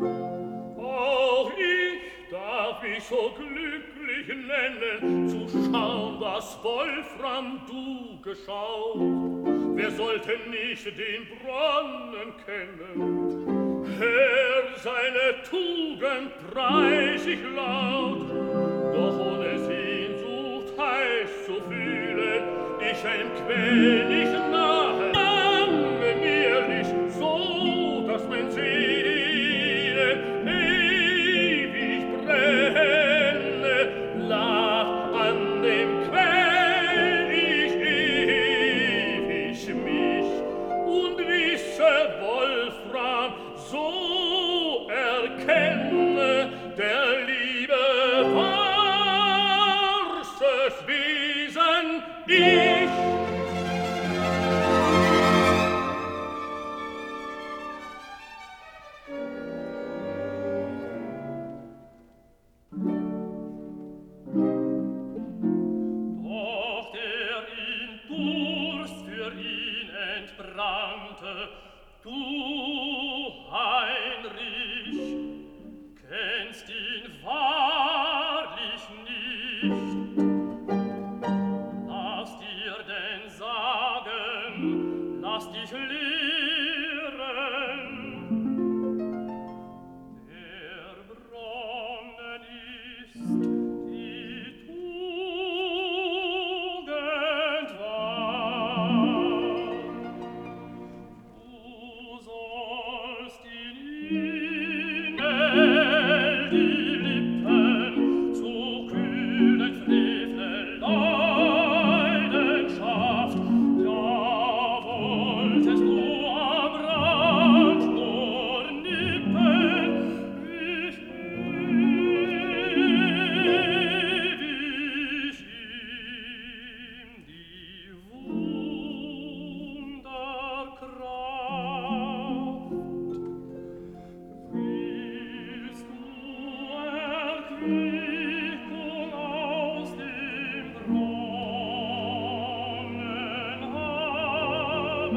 Auch ich darf mich so glücklich nennen, zu schauen, was Wolfram du geschaut. Wer sollte nicht den Bronnen kennen? Hör, seine Tugend preis ich laut, doch ohne Sehnsucht heiß zu fühlen, ich ein König nahe, lange mir nicht so, dass mein Seele ewig brenne, lag an dem Quell ich ewig mich und wisse Wolfram, so erkenne der